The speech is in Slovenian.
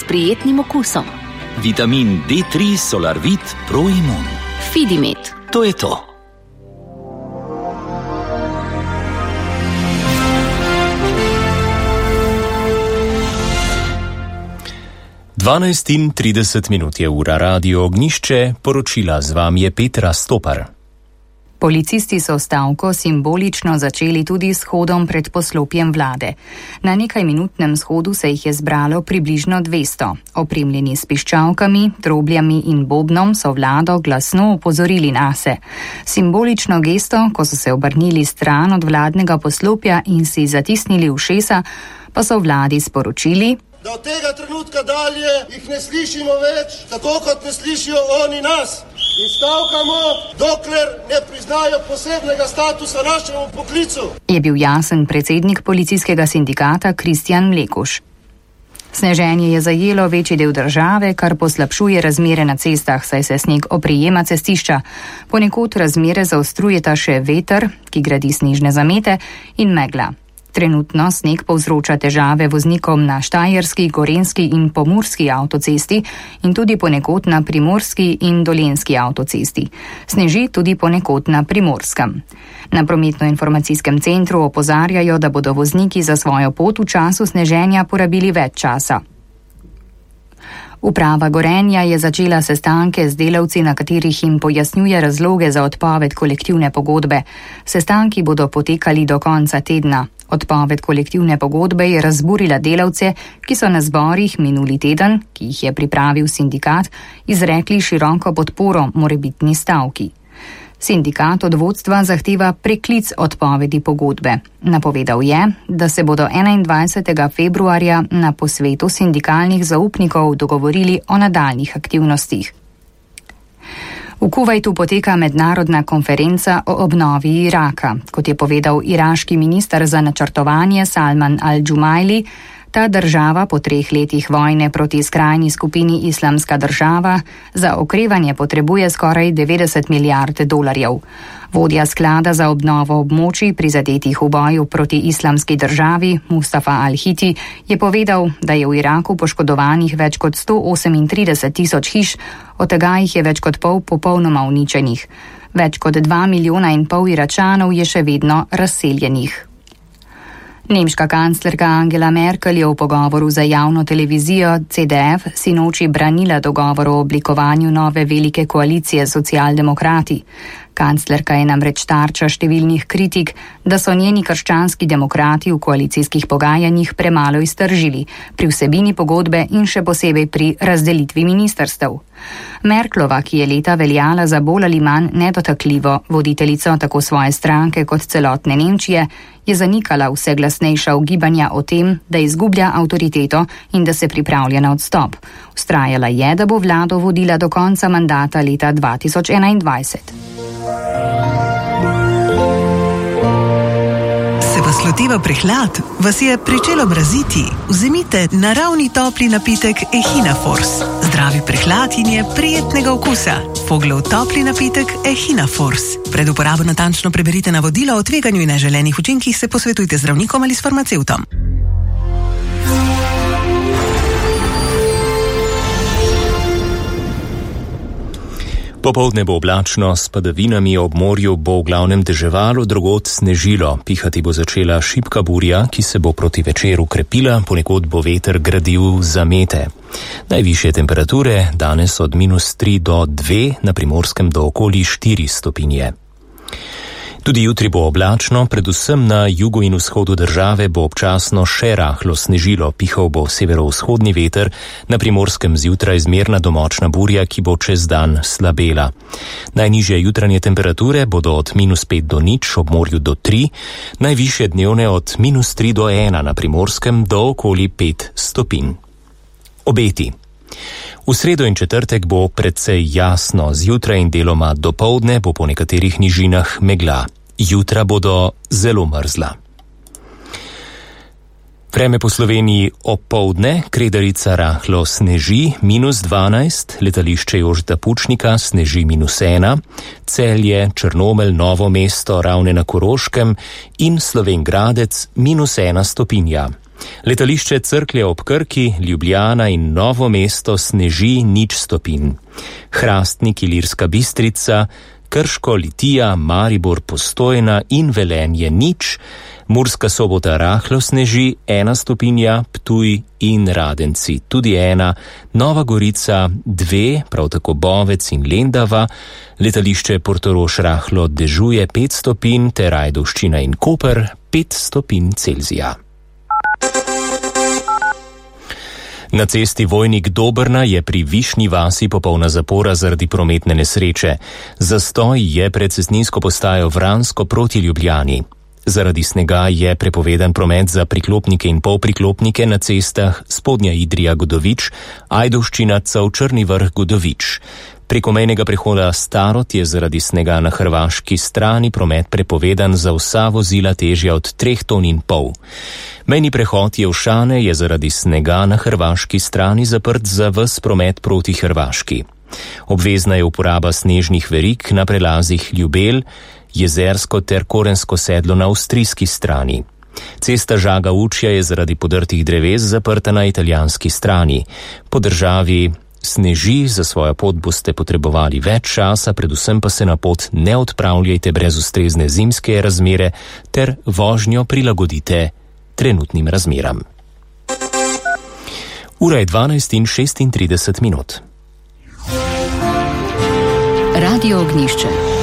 s prijetnim okusom. Vitamin D3 Solarvit Pro Immun. Fidimet. To je to. Dvanajst in 30 minut je ura Radio Ognjišče, poročila z vami je Petra Stopar. Policisti so stavko simbolično začeli tudi s shodom pred poslopjem vlade. Na nekajminutnem shodu se jih je zbralo približno 200. Opremljeni s piščalkami, trobljami in bobnom so vlado glasno opozorili nase. Simbolično gesto, ko so se obrnili stran od vladnega poslopja in si zatisnili ušesa, pa so vladi sporočili, da od tega trenutka dalje jih ne slišimo več, tako kot ne slišijo oni nas. In stavkamo, dokler ne priznajo posebnega statusa našemu poklicu. Je bil jasen predsednik policijskega sindikata Kristjan Mlekuš. Sneženje je zajelo večji del države, kar poslabšuje razmere na cestah, saj se sneg oprijema cestišča. Ponekod razmere zaostrujeta še veter, ki gradi snežne zamete, in megla. Trenutno sneg povzroča težave voznikom na Štajerski, Gorenjski in Pomurski avtocesti in tudi ponekod na Primorski in Dolenjski avtocesti. Sneži tudi ponekod na Primorskem. Na prometno-informacijskem centru opozarjajo, da bodo vozniki za svojo pot v času sneženja porabili več časa. Uprava Gorenja je začela sestanke z delavci, na katerih jim pojasnjuje razloge za odpoved kolektivne pogodbe. Sestanki bodo potekali do konca tedna. Odpoved kolektivne pogodbe je razburila delavce, ki so na zborih minuli teden, ki jih je pripravil sindikat, izrekli široko podporo morebitni stavki. Sindikat od vodstva zahteva preklic odpovedi pogodbe. Napovedal je, da se bodo 21. februarja na posvetu sindikalnih zaupnikov dogovorili o nadaljnjih aktivnostih. V Kuvajtu poteka mednarodna konferenca o obnovi Iraka. Kot je povedal iraški minister za načrtovanje Salman al-Džumajli, ta država po 3 letih vojne proti skrajni skupini Islamska država za okrevanje potrebuje skoraj 90 milijard dolarjev. Vodja sklada za obnovo območij prizadetih v boju proti Islamski državi, Mustafa al-Hiti, je povedal, da je v Iraku poškodovanih več kot 138 tisoč hiš, od tega jih je več kot pol popolnoma uničenih. Več kot 2,5 milijona Iračanov je še vedno razseljenih. Nemška kanclerka Angela Merkel je v pogovoru za javno televizijo CDF sinoči branila dogovor o oblikovanju nove velike koalicije socialdemokrati. Kanclerka je namreč tarča številnih kritik, da so njeni krščanski demokrati v koalicijskih pogajanjih premalo iztržili pri vsebini pogodbe in še posebej pri razdelitvi ministrstev. Merklova, ki je leta veljala za bolj ali manj nedotakljivo voditeljico tako svoje stranke kot celotne Nemčije, je zanikala vse glasnejša ugibanja o tem, da izgublja avtoriteto in da se pripravlja na odstop. Vztrajala je, da bo vlado vodila do konca mandata leta 2021. Se vas loteva prehlad? Vas je pričelo mraziti? Vzemite naravni topli napitek Echina Force. Zdravi prehlad in je prijetnega okusa. Foglov topli napitek Echina Force. Pred uporabo natančno preberite navodila o tveganju in neželenih učinkih, se posvetujte z zdravnikom ali s farmacevtom. Popoldne bo oblačno, s padavinami, ob morju bo v glavnem deževalo, drugod snežilo. Pihati bo začela šibka burja, ki se bo proti večeru krepila, ponekod bo veter gradil zamete. Najvišje temperature danes od -3 do 2, na Primorskem do okoli 4 stopinje. Tudi jutri bo oblačno, predvsem na jugu in vzhodu države bo občasno še rahlo snežilo, pihal bo severovzhodni veter, na Primorskem zjutraj zmerna do močna burja, ki bo čez dan slabela. Najnižje jutranje temperature bodo od -5 do 0, ob morju do 3, najvišje dnevne od -3 do 1, na Primorskem do okoli 5 stopinj. Obeti. V sredo in četrtek bo precej jasno, zjutraj in deloma dopoldne bo po nekaterih nižinah megla. Jutra bodo zelo mrzla. Vreme po Sloveniji opoldne, Kredarica rahlo sneži, -12, letališče Jožeta Pučnika sneži -1, Celje, Črnomelj, Novo mesto, Ravne na Koroškem in Slovenj Gradec -1 stopinja. Letališče Cerklje ob Krki, Ljubljana in Novo mesto sneži 0 stopinj. Hrastnik, Ilirska Bistrica, Krško, Litija, Maribor, Postojna in Velenje 0, Murska Sobota rahlo sneži 1 stopinja, Ptuj in Radenci tudi 1, Nova Gorica 2, prav tako Bovec in Lendava, letališče Portorož rahlo dežuje 5 stopinj ter Ajdovščina in Koper 5 stopinj Celzija. Na cesti Vojnik-Dobrna je pri Višnji vasi popolna zapora zaradi prometne nesreče. Zastoj je pred cestninsko postajo Vransko proti Ljubljani. Zaradi snega je prepovedan promet za priklopnike in polpriklopnike na cestah Spodnja Idrija-Godovič, Ajdovščina, Črni Vrh-Godovič. Preko mejnega prehoda Starod je zaradi snega na hrvaški strani promet prepovedan za vsa vozila težja od 3,5 ton. Mejni prehod Jevšane je zaradi snega na hrvaški strani zaprt za ves promet proti Hrvaški. Obvezna je uporaba snežnih verig na prelazih Ljubelj, Jezersko ter Korensko sedlo na avstrijski strani. Cesta Žaga-Učja je zaradi podrtih dreves zaprta na italijanski strani. Po državi sneži, za svojo pot boste potrebovali več časa, predvsem pa se na pot ne odpravljajte brez ustrezne zimske razmere ter vožnjo prilagodite trenutnim razmeram. Ura je 12:36. Radio Ognjišče.